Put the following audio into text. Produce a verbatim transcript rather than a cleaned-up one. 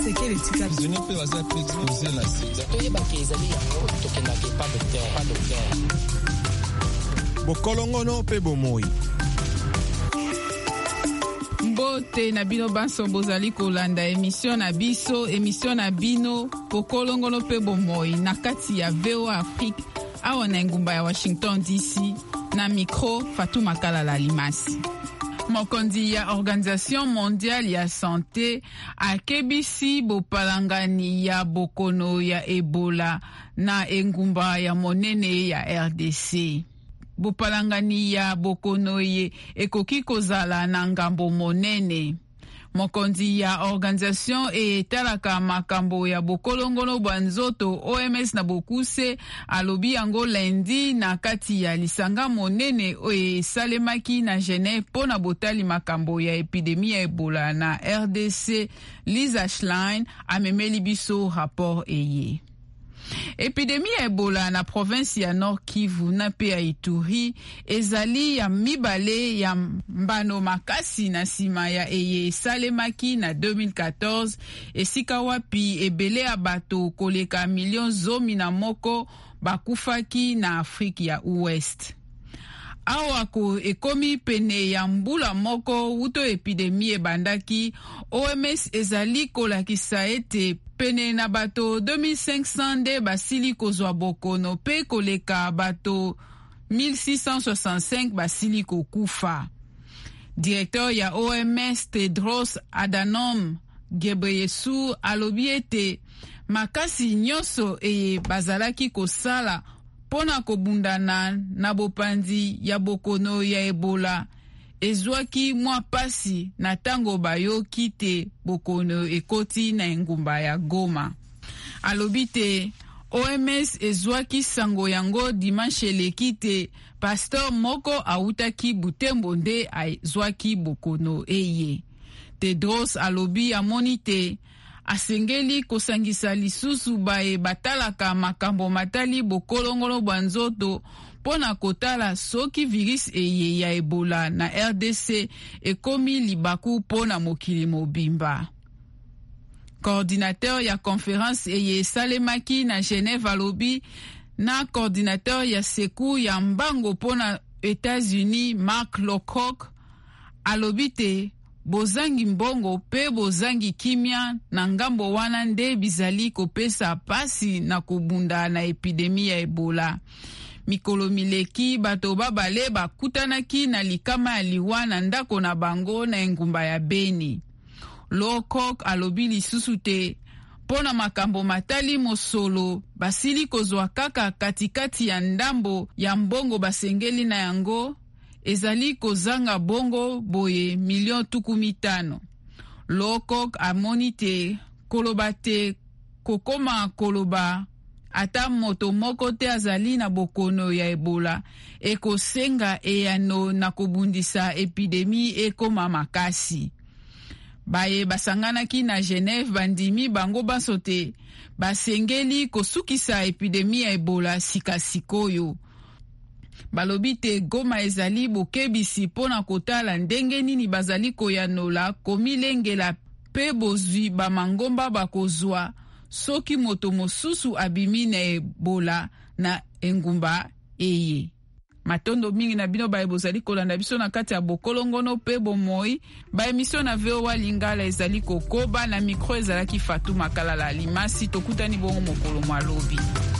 seke letika prisonnier pe baza pe exposé na sida toyebaki ezali yango tokendaki pa docteur pa docteur bokolongono pe bomoi. Mbote na bino banso bozali kolanda emission na biso emission na bino bokolongono pe bomoi na kati ya V O A Afrique awa na ngumba ya Washington D C na micro Fatou Makala Limasi. Mokonzi ya Organisation Mondiale ya Santé akebisi bopalangani ya bokono ya Ebola na engumba ya monene ya R D C. Bopalangani ya bokono ye ekoki kozala na ngambo monene. Mokonzi ya Organisation etalaka makambo ya bokolongono banzoto O M S na bokuse alobi yango lendi na kati ya lisanga monene oye salemaki na Genève pona botali makambo ya epidemie ya Ebola na R D C. Lisa Schlein amemeli biso rapport eye. Epidemie ya Ebola na province ya Nord Kivu na pe ya Ituri ezali ya mibale ya mbano makasi na sima ya eye salemaki na deux mille quatorze esika wapi ebele ya bato koleka million zomi na moko bakufaki na Afriki ya Ouest. Awako ekomi pene ya mbula moko uto epidemie ebandaki, O M S ezali kolakisa ete pene na bato deux mille cinq cents nde basili kozwa bokono pe koleka bato mille six cent soixante-cinq basili kokufa. Directeur ya O M S Tedros Adhanom Ghebreyesus alobi ete makasi nyonso eye bazalaki kosala pona kobundana na bopanzi ya bokono ya Ebola ezwaki mwa pasi na tango bayoki te bokono ekoti na engumba ya Goma. Alobi te O M S ezwaki sango yango dimanche eleki te pasteur moko autaki Butembo nde azwaki bokono eye. Tedros alobi amoni te asengeli kosangisa lisusu bae batalaka makambo matali bokolongolo banzoto pona kotala soki virus eye ya Ebola na R D C ekomi libaku pona mokili mobimba. Coordinateur ya conférence eye salemaki na Genève alobi na coordinateur ya seku ya mbango pona États-Unis Mark Lowcock alobi te bozangi mbongo pe bozangi kimia na ngambo wana nde bizali kopesa pasi na kobunda na epidemie ya Ebola. Mikolo mileki bato babale bakutanaki na likama ya liwa na ndako na bango na engumba ya Beni. Lowcock alobi lisusu te pona makambo matali mosolo basili kozwa kaka katikati ya ndambo ya mbongo basengeli na yango ezali kozanga bongo boye milion tuku mitano. Lowcock amoni te koloba te kokoma koloba ata moto moko te azali na bokono ya Ebola ekosenga eyano na kobundisa epidemi ekoma makasi. Baye basanganaki na Genève bandimi bango banso te basengeli kosukisa epidemi ya Ebola sikasikoyo. Balobi te Goma ezali bokebisi pona kotala ndenge nini bazali koyanola komilengela pe bozwi bamangomba bakozwa soki moto mosusu abimi na Ebola na engumba eye. Matondo mingi na bino bae bozali kolanda biso na kati ya bokolongono pe bomoi ba emission na V O A Lingala ezali kokoba na micro ezalaki Fatou Makala Limasi tokutani bongo mokolo mwalobi.